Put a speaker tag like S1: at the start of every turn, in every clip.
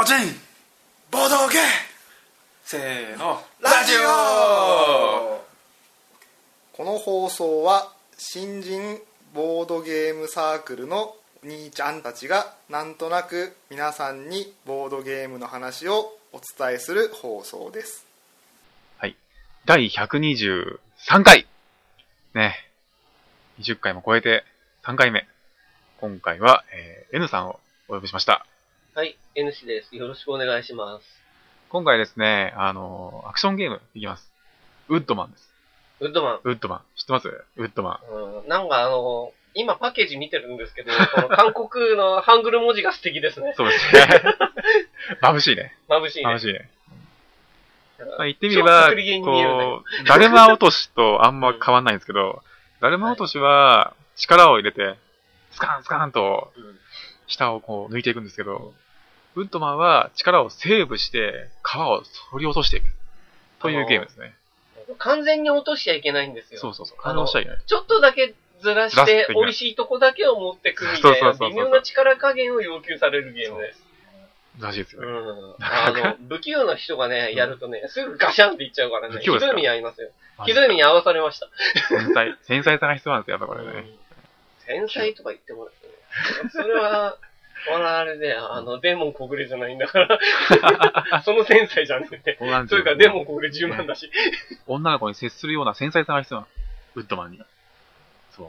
S1: おちんボドゲせーのラジオ。
S2: この放送は新人ボードゲームサークルのお兄ちゃんたちがなんとなく皆さんにボードゲームの話をお伝えする放送です。
S3: はい、第123回ね、20回も超えて3回目。今回は、N さんをお呼びしました。
S4: はい、N 氏です。よろしくお願いします。
S3: 今回ですね、アクションゲームいきます。ウッドマンです。
S4: ウッドマン。
S3: ウッドマン。知ってます？ウッドマ
S4: ン。なんか今パッケージ見てるんですけど、この韓国のハングル文字が素敵ですね。
S3: そうですね。眩しいね。
S4: 眩しいね。
S3: 眩しいね。まあ、言ってみれば、
S4: こ
S3: う、だるま落としとあんま変わんないんですけど、だるま落としは力を入れて、スカンスカンと下をこう抜いていくんですけど、ウッドマンは力をセーブして皮を取り落としていくというゲームですね。
S4: 完全に落としちゃいけないんですよ。
S3: そうそうそう。完全に落としちゃいけない。
S4: ちょっとだけずらして、美味しいとこだけを持ってくみたいな、微妙な力加減を要求されるゲームです。
S3: らしいですよね。
S4: 不器用な人がね、やるとね、すぐガシャンっていっちゃうからね、ひどい目に遭いますよ。ひどい目に遭わされました。
S3: 繊細さが必要なんですよ、やっぱこれね。繊
S4: 細とか言ってもらってね。それは、あれで、デーモン小暮じゃないんだから、その繊細じゃなくて、それからデーモン小暮10万だし。
S3: 女の子に接するような繊細さが必要なの。ウッドマンに。そう。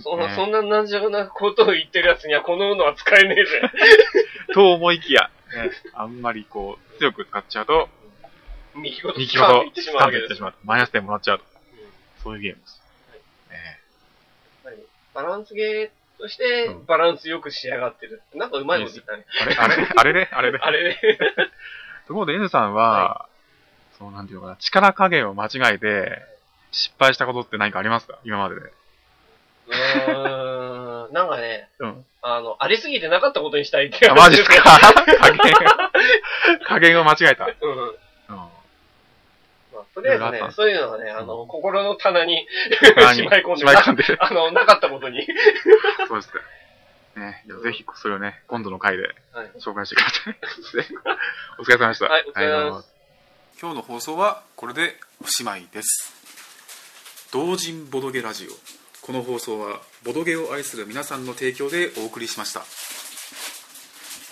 S4: そんななんじゃなことを言ってるやつにはこののは使えねえぜ。
S3: と思いきや、ね、あんまりこう、強く使っちゃうと、
S4: 右ごとスカンっていってしまうわけです。
S3: マイナス点もらっちゃうと。そういうゲームです。
S4: バランスゲーとして、バランスよく仕上がってる。なんかうまいこと言ったね。
S3: あれね。ところで N さんは、そうなんていうのかな、力加減を間違えて、失敗したことって何かありますか？今までで。
S4: なんかね、ありすぎてなかったことにしたいっていう。
S3: マジですか？加減を間違えた。
S4: とりあえずね、そういうのはね、心の棚にしまい込んで、なかったことに。
S3: そうですか。ね、ぜひ、それをね、今度の回で紹介してください。お疲れ様でした。
S4: はい、お疲れ様です。
S1: 今日の放送はこれでおしまいです。同人ボドゲラジオ。この放送はボドゲを愛する皆さんの提供でお送りしました。